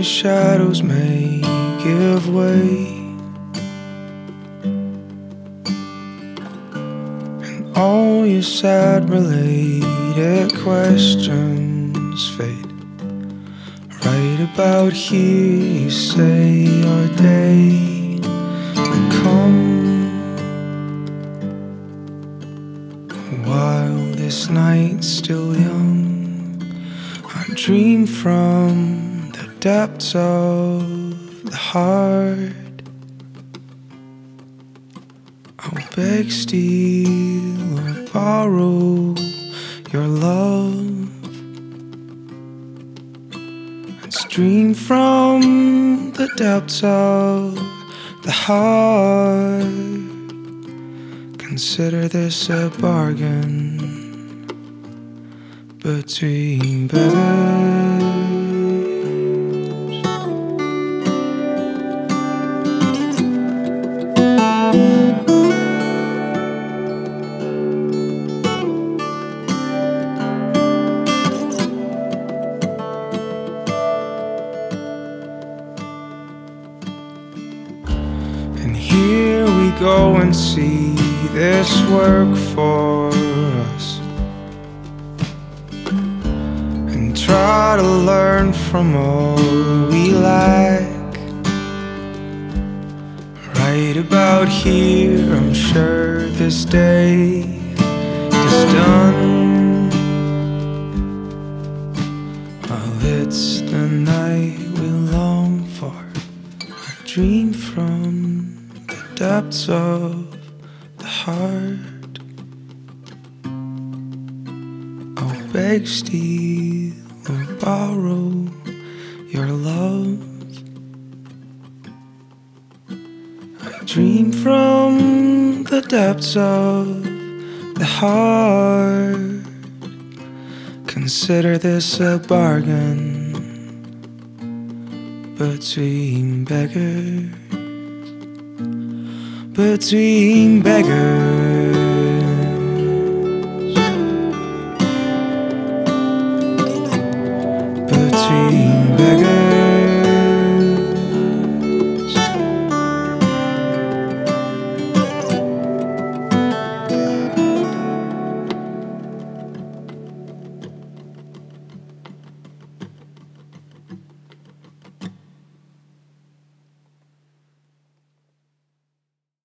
your shadows may give way, and all your sad related questions fade. Right about here you say your day will come, while this night's still young. I dream from the depths of the heart. I'll beg, steal, or borrow your love. Let's dream from the depths of the heart. Consider this a bargain between beggars. And here we go and see this work for us, and try to learn from all we lack. Right about here, I'm sure this day is done. Well, it's the night we long for. I dream from the depths of the heart. I'll beg, steal, or borrow your love. I dream from the depths of the heart. Consider this a bargain between beggars, between beggars.